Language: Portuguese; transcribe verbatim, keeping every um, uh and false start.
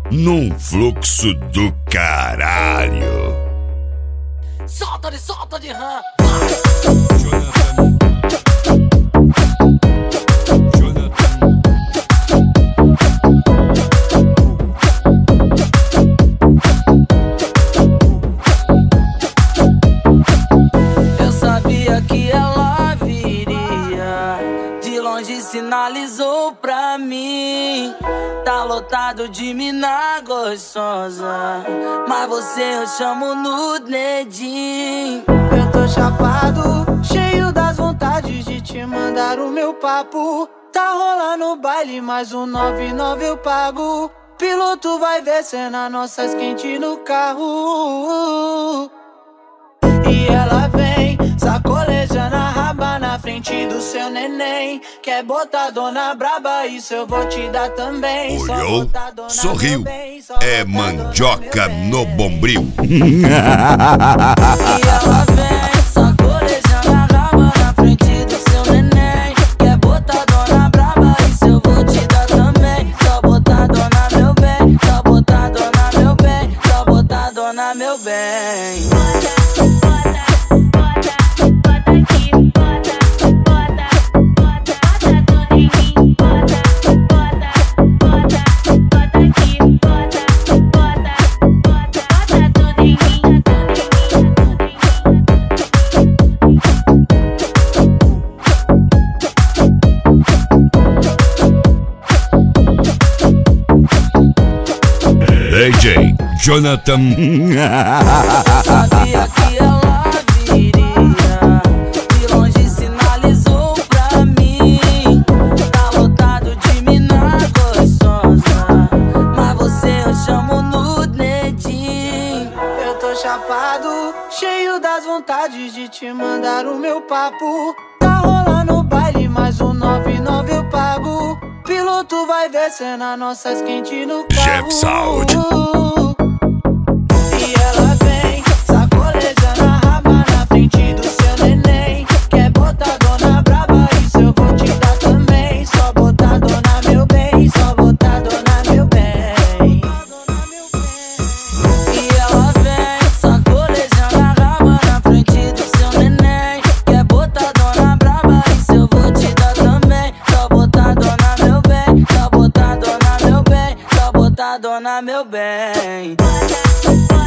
num fluxo do caralho. Solta de, solta de rã. Eu sabia que ela viria, de longe sinalizou pra mim. Tá lotado de mina gostosa, mas você eu chamo no dedinho. Eu tô chapado, cheio das vontades de te mandar o meu papo. Tá rolando o baile, mais um nove e nove eu pago. Piloto vai ver cena nossas quente no carro. E ela vem, sacolejando a raba na frente do seu neném. Quer botar dona braba, isso eu vou te dar também. Olhou, sorriu, é mandioca no bombril. E ela vem, sacolejando a raba na frente do seu neném. Quer botar dona braba, isso eu vou te dar também. Só botar dona meu bem, só botar dona meu bem, só botar dona meu bem. D J Jonathan. Sabia que ela viria, de longe sinalizou pra mim. Tá lotado de mina gostosa, mas você eu chamo no dedinho. Eu tô chapado, cheio das vontades de te mandar o meu papo. Tá rolando o baile, mais um nove e nove eu pago. Piloto vai ver cena nossas quente no carro. Jeff Sound. E ela vem, sacolejando a raba na frente do seu neném. Quer botar dona braba, isso eu vou te dar também. Só botar dona meu bem, só botar dona meu bem. E ela vem, sacolejando a raba na frente do seu neném. Quer botar dona braba, isso eu vou te dar também. Só botar dona meu bem, só botar dona meu bem, só botar dona meu bem.